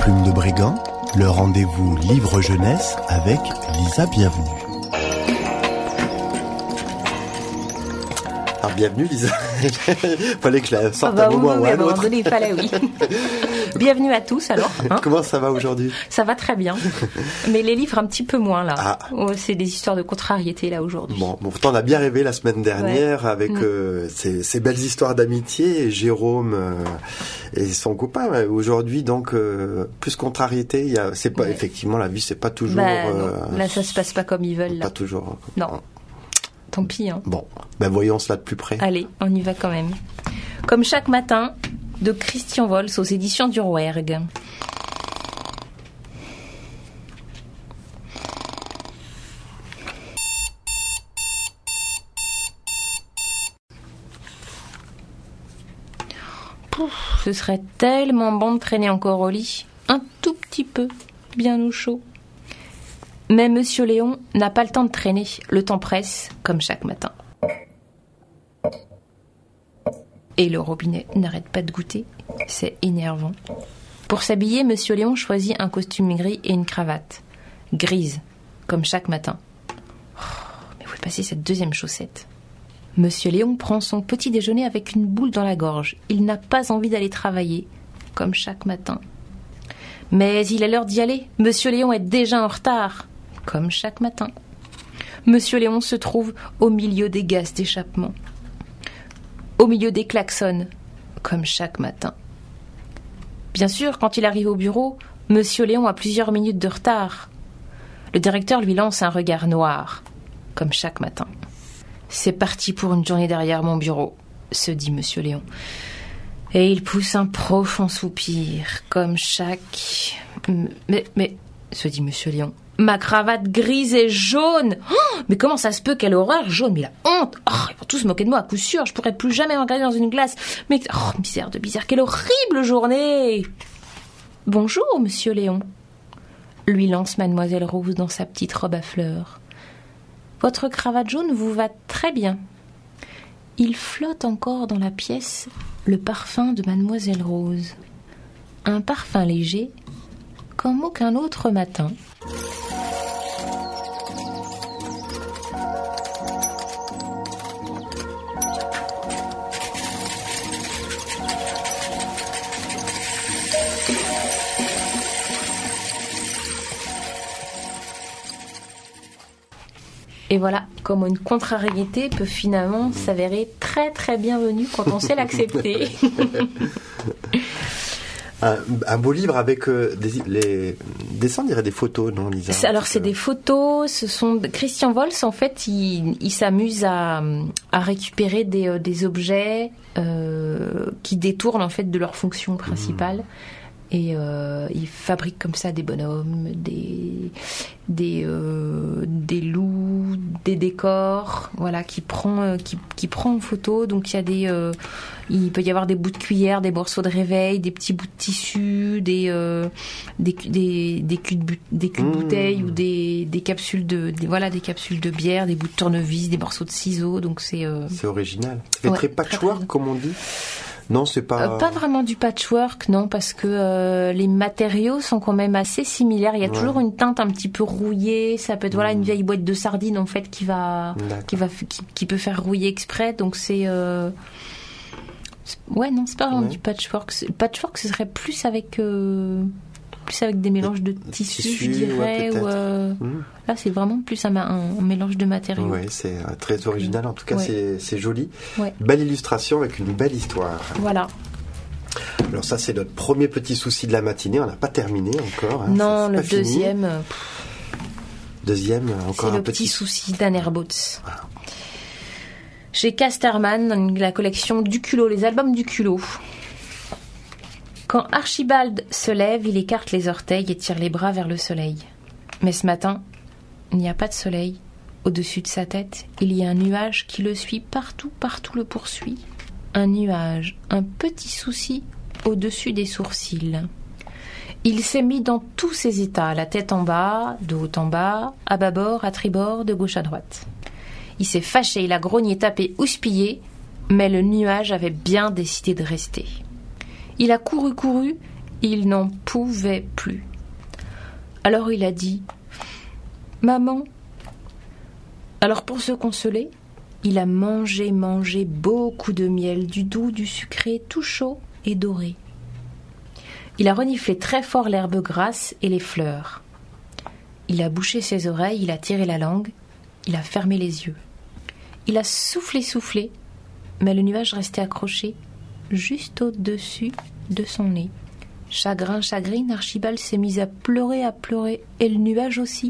Plume de Brigand, le rendez-vous livre jeunesse avec Lisa Bienvenue. Alors bienvenue Lisa. Fallait que je la sorte à un moment ou à un autre. Donné, il fallait, oui. Bienvenue à tous alors. Hein. Comment ça va aujourd'hui ? Ça va très bien. Mais les livres un petit peu moins là. Ah. Oh, c'est des histoires de contrariété là aujourd'hui. Bon, pourtant on a bien rêvé la semaine dernière avec ces belles histoires d'amitié. Et Jérôme et son copain. Aujourd'hui donc plus contrariété. C'est pas effectivement la vie, c'est pas toujours. Là ça se passe pas comme ils veulent. Là. Pas toujours. Non. Tant pis. Hein. Bon, voyons cela de plus près. Allez, on y va quand même. Comme chaque matin, de Christian Vols aux éditions du Rouergue. Ce serait tellement bon de traîner encore au lit. Un tout petit peu, bien au chaud. Mais Monsieur Léon n'a pas le temps de traîner. Le temps presse, comme chaque matin. Et le robinet n'arrête pas de goûter. C'est énervant. Pour s'habiller, Monsieur Léon choisit un costume gris et une cravate. Grise, comme chaque matin. Mais où est passée cette deuxième chaussette ? Monsieur Léon prend son petit déjeuner avec une boule dans la gorge. Il n'a pas envie d'aller travailler, comme chaque matin. Mais il est l'heure d'y aller. Monsieur Léon est déjà en retard, comme chaque matin. Monsieur Léon se trouve au milieu des gaz d'échappement. Au milieu des klaxons, comme chaque matin. Bien sûr, quand il arrive au bureau, Monsieur Léon a plusieurs minutes de retard. Le directeur lui lance un regard noir, comme chaque matin. C'est parti pour une journée derrière mon bureau, se dit Monsieur Léon. Et il pousse un profond soupir, comme chaque... Mais, se dit Monsieur Léon, ma cravate grise et jaune. Oh, mais comment ça se peut, quelle horreur, jaune, mais la honte. Oh, ils vont tous se moquer de moi, à coup sûr, je pourrais plus jamais me regarder dans une glace. Mais, oh, misère de bizarre, quelle horrible journée. Bonjour, Monsieur Léon, lui lance Mademoiselle Rose dans sa petite robe à fleurs. Votre cravate jaune vous va très bien. Il flotte encore dans la pièce le parfum de Mademoiselle Rose. Un parfum léger, comme aucun autre matin. Et voilà, comment une contrariété peut finalement s'avérer très très bienvenue quand on sait l'accepter. Un beau livre avec les dessins, on dirait des photos, non Lisa ? Alors c'est des photos, ce sont... Christian Vols, en fait, il s'amuse à récupérer des objets qui détournent en fait de leur fonction principale. Et il fabrique comme ça des bonhommes, des loups, des décors, voilà, qui prend en photo. Donc il peut y avoir des bouts de cuillère, des morceaux de réveil, des petits bouts de tissu, des culs de bouteilles ou des capsules des capsules de bière, des bouts de tournevis, des morceaux de ciseaux. Donc c'est original. Ça fait très patchwork, comme on dit. Non, c'est pas... pas vraiment du patchwork, non, parce que les matériaux sont quand même assez similaires. Il y a toujours une teinte un petit peu rouillée. Ça peut être une vieille boîte de sardines en fait qui peut faire rouiller exprès. Donc c'est non, c'est pas vraiment du patchwork. Le patchwork, ce serait plus avec des mélanges de tissus, je dirais. Là, c'est vraiment plus un mélange de matériaux. Oui, c'est très original. En tout cas, c'est joli. Ouais. Belle illustration avec une belle histoire. Voilà. Alors ça, c'est notre premier petit souci de la matinée. On n'a pas terminé encore. Hein. Non, le deuxième... Deuxième, encore c'est un le petit souci d'Anne Herbautz. Voilà. Chez Casterman, dans la collection du culot, les albums du culot. Quand Archibald se lève, il écarte les orteils et tire les bras vers le soleil. Mais ce matin, il n'y a pas de soleil. Au-dessus de sa tête, il y a un nuage qui le suit partout le poursuit. Un nuage, un petit souci au-dessus des sourcils. Il s'est mis dans tous ses états, la tête en bas, de haut en bas, à bâbord, à tribord, de gauche à droite. Il s'est fâché, il a grogné, tapé, houspillé, mais le nuage avait bien décidé de rester. Il a couru, Il n'en pouvait plus. Alors il a dit « Maman !» Alors pour se consoler, il a mangé beaucoup de miel, du doux, du sucré, tout chaud et doré. Il a reniflé très fort l'herbe grasse et les fleurs. Il a bouché ses oreilles, il a tiré la langue, il a fermé les yeux. Il a soufflé, mais le nuage restait accroché juste au-dessus de son nez. Chagrine, Archibald s'est mis à pleurer, et le nuage aussi.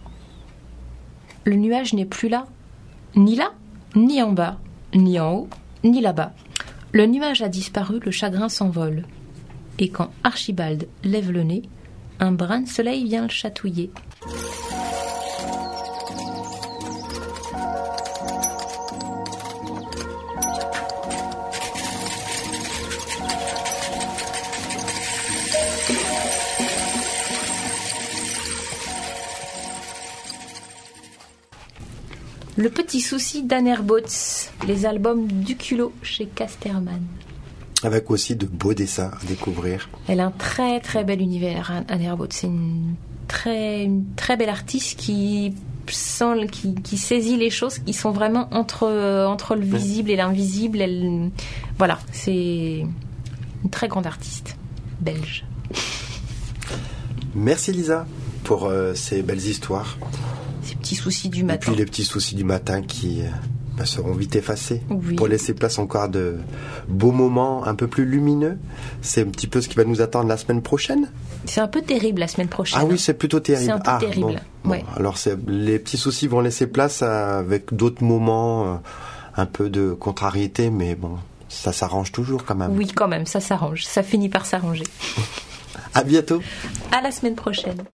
Le nuage n'est plus là, ni en bas, ni en haut, ni là-bas. Le nuage a disparu, le chagrin s'envole. Et quand Archibald lève le nez, un brin de soleil vient le chatouiller. Le petit souci d'Anne Herbautz, les albums du culot chez Casterman. Avec aussi de beaux dessins à découvrir. Elle a un très très bel univers, Anne Herbautz. C'est une très belle artiste qui saisit les choses qui sont vraiment entre le visible et l'invisible. Voilà, c'est une très grande artiste belge. Merci Lisa pour ces belles histoires. Ces petits soucis du matin. Et puis les petits soucis du matin qui seront vite effacés. Oui. Pour laisser place encore à de beaux moments un peu plus lumineux. C'est un petit peu ce qui va nous attendre la semaine prochaine. C'est un peu terrible la semaine prochaine. Ah oui, c'est plutôt terrible. C'est un peu terrible. Bon, alors les petits soucis vont laisser place avec d'autres moments, un peu de contrariété, mais bon, ça s'arrange toujours quand même. Oui, quand même, ça s'arrange. Ça finit par s'arranger. À bientôt. À la semaine prochaine.